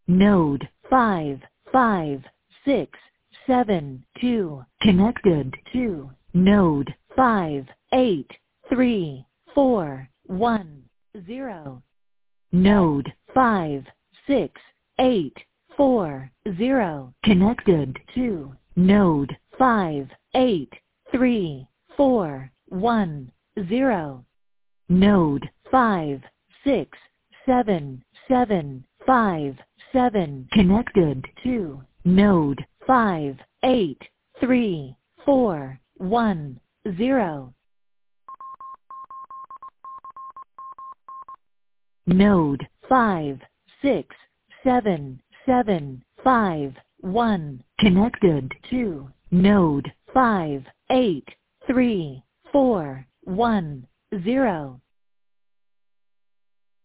Node 55672 connected to Node 5834110. Node 56840 connected to Node 5834110. Node 56757 connected to Node 5834110. Node 56751 connected to Node 5834110.